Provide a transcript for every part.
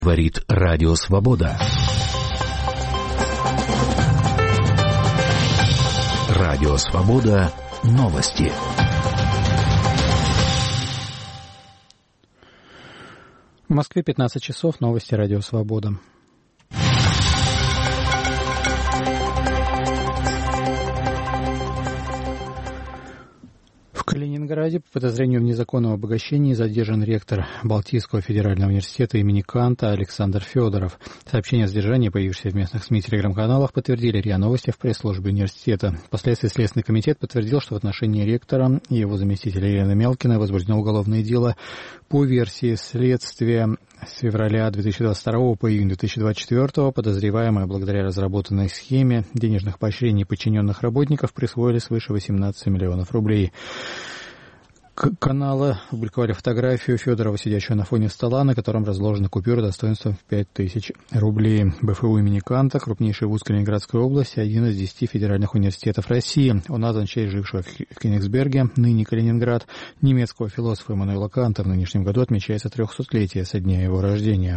Говорит Радио Свобода. Радио Свобода. Новости. В Москве 15 часов. Новости Радио Свобода. В Калининграде по подозрению в незаконном обогащении задержан ректор Балтийского федерального университета имени Канта Александр Федоров. Сообщение о задержании, появившееся в местных СМИ и телеграм-каналах, подтвердили РИА Новости в пресс-службе университета. Впоследствии Следственный комитет подтвердил, что в отношении ректора и его заместителя Елены Мелкиной возбуждено уголовное дело по версии следствия. С февраля 2022 по июнь 2024 подозреваемые благодаря разработанной схеме денежных поощрений подчиненных работников присвоили свыше 18 миллионов рублей. Каналы опубликовали фотографию Федорова, сидящего на фоне стола, на котором разложены купюры достоинством в 5000 рублей. БФУ имени Канта, крупнейший вуз Калининградской области, один из 10 федеральных университетов России. Он назван в честь жившего в Кёнигсберге, ныне Калининград, немецкого философа Иммануила Канта. В нынешнем году отмечается 300-летие со дня его рождения.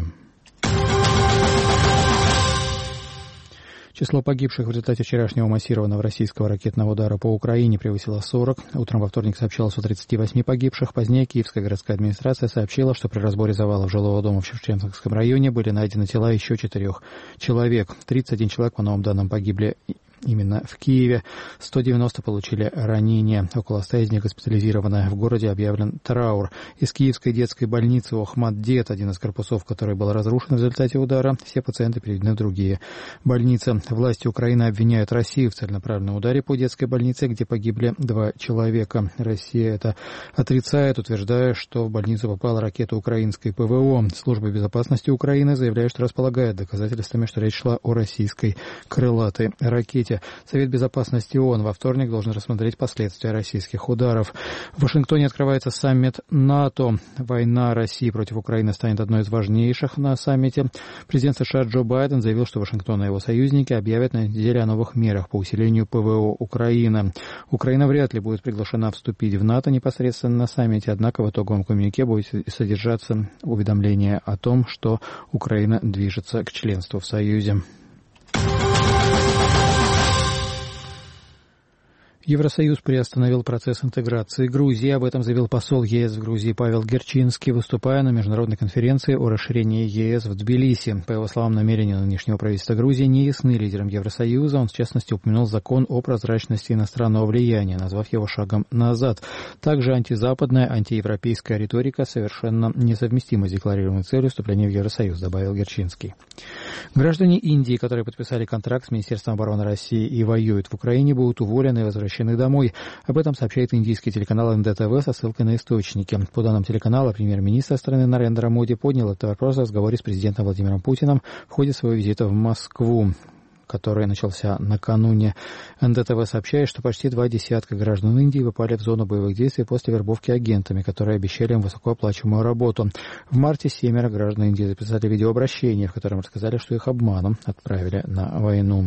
Число погибших в результате вчерашнего массированного российского ракетного удара по Украине превысило 40. Утром во вторник сообщалось о 38 погибших. Позднее Киевская городская администрация сообщила, что при разборе завалов жилого дома в Шевченковском районе были найдены тела еще 4 человек. 31 человек, по новым данным, погибли именно в Киеве. 190 получили ранения. Около 100 из них госпитализированы. В городе объявлен траур. Из киевской детской больницы Охмат-Дет, один из корпусов, который был разрушен в результате удара, все пациенты переведены в другие больницы. Власти Украины обвиняют Россию в целенаправленном ударе по детской больнице, где погибли 2 человека. Россия это отрицает, утверждая, что в больницу попала ракета украинской ПВО. Служба безопасности Украины заявляет, что располагает доказательствами, что речь шла о российской крылатой ракете. Совет безопасности ООН во вторник должен рассмотреть последствия российских ударов. В Вашингтоне открывается саммит НАТО. Война России против Украины станет одной из важнейших на саммите. Президент США Джо Байден заявил, что Вашингтон и его союзники объявят на неделе о новых мерах по усилению ПВО Украины. Украина вряд ли будет приглашена вступить в НАТО непосредственно на саммите, однако в итоговом коммюнике будет содержаться уведомление о том, что Украина движется к членству в Союзе. Евросоюз приостановил процесс интеграции Грузии. Об этом заявил посол ЕС в Грузии Павел Герчинский, выступая на международной конференции о расширении ЕС в Тбилиси. По его словам, намерения нынешнего правительства Грузии не ясны лидерам Евросоюза. Он, в частности, упомянул закон о прозрачности иностранного влияния, назвав его шагом назад. Также антизападная, антиевропейская риторика совершенно несовместима с декларируемой целью вступления в Евросоюз, добавил Герчинский. Граждане Индии, которые подписали контракт с Министерством обороны России и воюют в Украине, будут уволены и возвращены домой. Об этом сообщает индийский телеканал НДТВ со ссылкой на источники. По данным телеканала, премьер-министр страны Нарендра Моди поднял этот вопрос в разговоре с президентом Владимиром Путиным в ходе своего визита в Москву, который начался накануне. НДТВ сообщает, что почти 20 граждан Индии попали в зону боевых действий после вербовки агентами, которые обещали им высокооплачиваемую работу. В марте 7 граждан Индии записали видеообращение, в котором рассказали, что их обманом отправили на войну.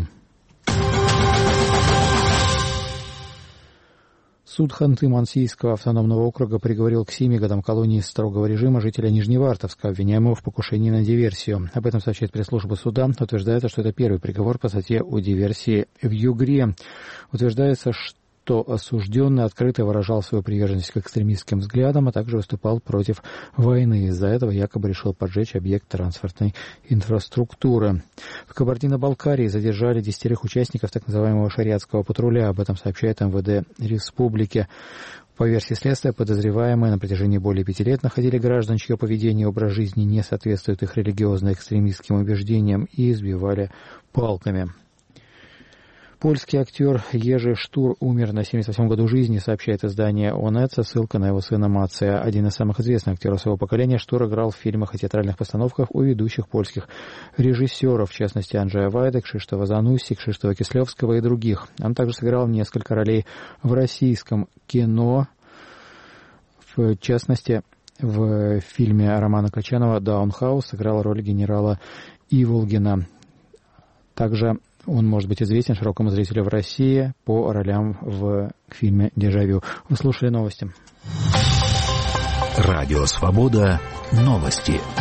Суд Ханты-Мансийского автономного округа приговорил к 7 годам колонии строгого режима жителя Нижневартовска, обвиняемого в покушении на диверсию. Об этом сообщает пресс-служба суда. Утверждается, что это первый приговор по статье о диверсии в Югре. Утверждается, что осужденный открыто выражал свою приверженность к экстремистским взглядам, а также выступал против войны. Из-за этого якобы решил поджечь объект транспортной инфраструктуры. В Кабардино-Балкарии задержали 10 участников так называемого шариатского патруля. Об этом сообщает МВД Республики. По версии следствия, подозреваемые на протяжении более 5 лет находили граждан, чье поведение и образ жизни не соответствует их религиозно-экстремистским убеждениям, и избивали палками. Польский актер Ежи Штур умер на 78-м году жизни, сообщает издание ОНЕТ со ссылкой на его сына Мация. Один из самых известных актеров своего поколения, Штур играл в фильмах и театральных постановках у ведущих польских режиссеров, в частности Анджея Вайда, Кшиштофа Занусси, Кшиштофа Кислевского и других. Он также сыграл несколько ролей в российском кино, в частности в фильме Романа Качанова «Даунхаус» сыграл роль генерала Иволгина. Также он может быть известен широкому зрителю в России по ролям в фильме «Дежавю». Вы слушали новости. Радио «Свобода». Новости.